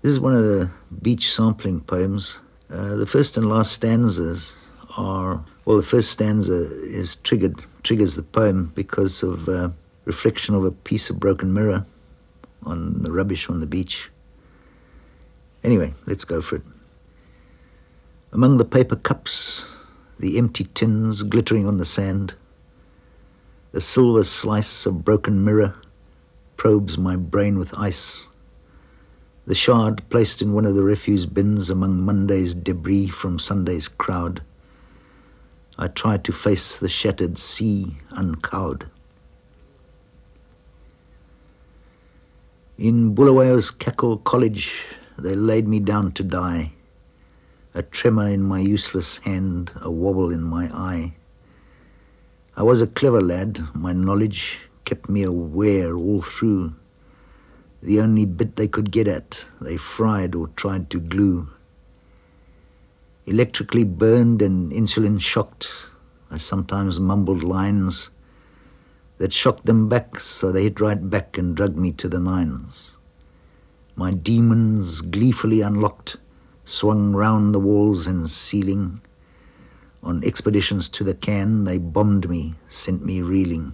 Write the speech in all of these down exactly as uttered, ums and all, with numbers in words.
This is one of the beach sampling poems. Uh, the first and last stanzas are, well, the first stanza is triggered, triggers the poem because of uh, reflection of a piece of broken mirror on the rubbish on the beach. Anyway, let's go for it. Among the paper cups, the empty tins glittering on the sand, a silver slice of broken mirror probes my brain with ice. The shard placed in one of the refuse bins among Monday's debris from Sunday's crowd. I try to face the shattered sea uncowed. In Bulawayo's Cackle College, they laid me down to die. A tremor in my useless hand, a wobble in my eye. I was a clever lad, my knowledge kept me aware all through. The only bit they could get at, they fried or tried to glue. Electrically burned and insulin shocked, I sometimes mumbled lines that shocked them back, so they hit right back and dragged me to the nines. My demons, gleefully unlocked, swung round the walls and ceiling. On expeditions to the can, they bombed me, sent me reeling.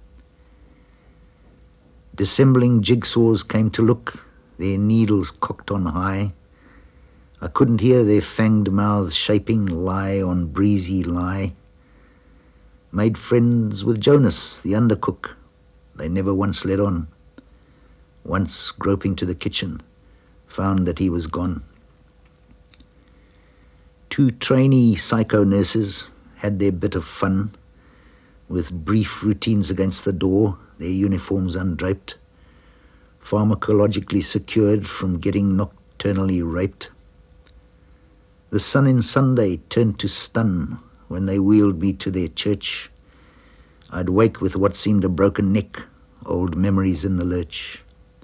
Dissembling jigsaws came to look, their needles cocked on high. I couldn't hear their fanged mouths shaping lie on breezy lie. Made friends with Jonas, the undercook. They never once let on. Once, groping to the kitchen, found that he was gone. Two trainee psycho-nurses had their bit of fun, with brief routines against the door, their uniforms undraped, pharmacologically secured from getting nocturnally raped. The sun in Sunday turned to stun when they wheeled me to their church. I'd wake with what seemed a broken neck, old memories in the lurch.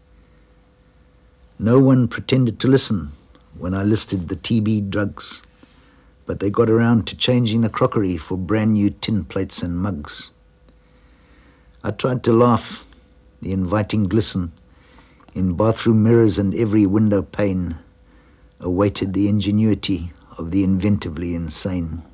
No one pretended to listen when I listed the T B drugs, but they got around to changing the crockery for brand new tin plates and mugs. I tried to laugh, the inviting glisten in bathroom mirrors and every window pane awaited the ingenuity of the inventively insane.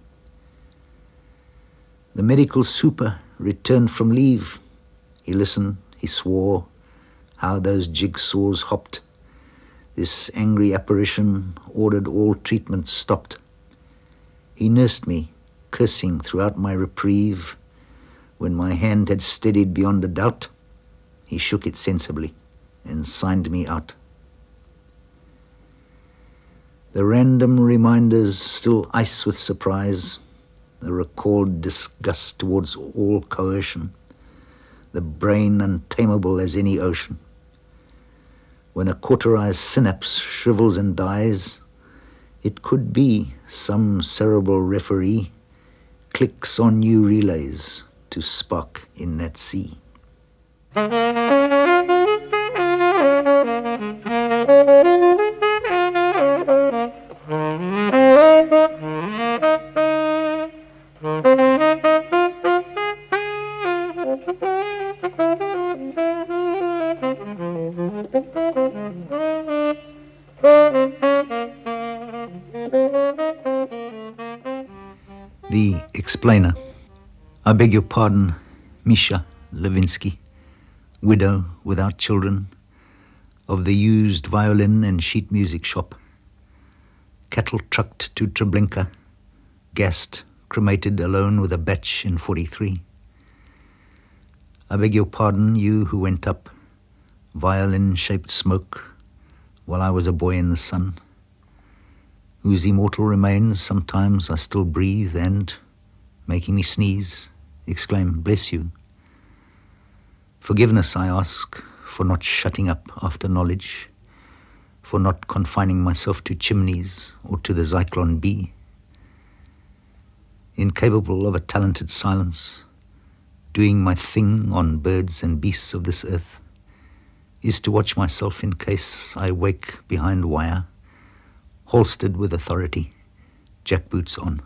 The medical super returned from leave. He listened, he swore, how those jigsaws hopped. This angry apparition ordered all treatments stopped. He nursed me, cursing throughout my reprieve. When my hand had steadied beyond a doubt, he shook it sensibly and signed me out. The random reminders still ice with surprise, the recalled disgust towards all coercion, the brain untamable as any ocean. When a cauterized synapse shrivels and dies, it could be some cerebral referee clicks on new relays to spark in that sea. The Explainer. I beg your pardon, Misha Levinsky, widow without children, of the used violin and sheet music shop. Cattle trucked to Treblinka, gassed, cremated alone with a batch in forty-three. I beg your pardon, you who went up, violin-shaped smoke, while I was a boy in the sun, whose immortal remains sometimes I still breathe and, making me sneeze, exclaim, bless you. Forgiveness, I ask, for not shutting up after knowledge, for not confining myself to chimneys or to the Zyklon B. Incapable of a talented silence, doing my thing on birds and beasts of this earth, is to watch myself in case I wake behind wire, holstered with authority, jackboots on.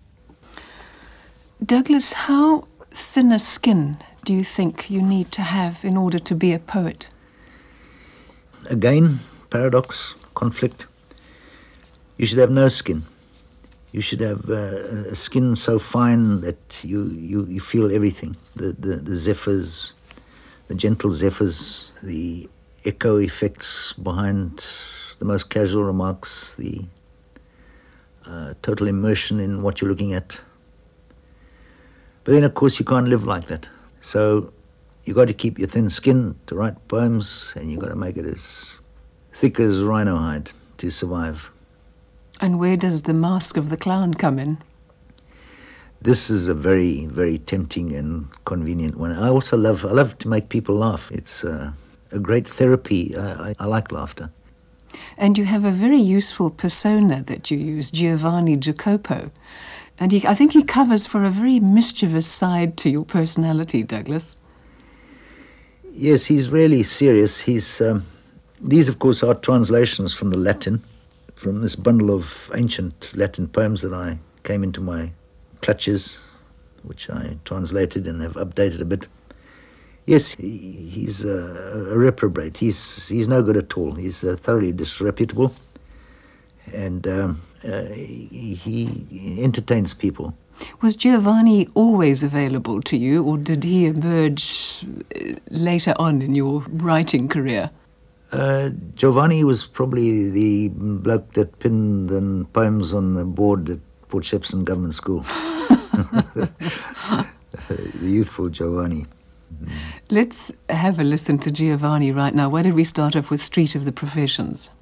Douglas, how thin a skin do you think you need to have in order to be a poet? Again, paradox, conflict. You should have no skin. You should have uh, a skin so fine that you, you, you feel everything. The, the, the zephyrs, the gentle zephyrs, the echo effects behind the most casual remarks, the uh, total immersion in what you're looking at. But then, of course, you can't live like that. So you got to keep your thin skin to write poems, and you got to make it as thick as rhino hide to survive. And where does the mask of the clown come in? This is a very, very tempting and convenient one. I also love, I love to make people laugh. It's uh, a great therapy. I, I, I like laughter. And you have a very useful persona that you use, Giovanni Jacopo. And he, I think he covers for a very mischievous side to your personality, Douglas. Yes, he's really serious. He's um, these, of course, are translations from the Latin, from this bundle of ancient Latin poems that I came into my clutches, which I translated and have updated a bit. Yes, he, he's a, a reprobate. He's he's no good at all. He's uh, thoroughly disreputable, and um, uh, he, he entertains people. Was Giovanni always available to you, or did he emerge later on in your writing career? Uh, Giovanni was probably the bloke that pinned the poems on the board at Port Shepstone Government School. The youthful Giovanni. Let's have a listen to Giovanni right now. Why don't we start off with Street of the Professions?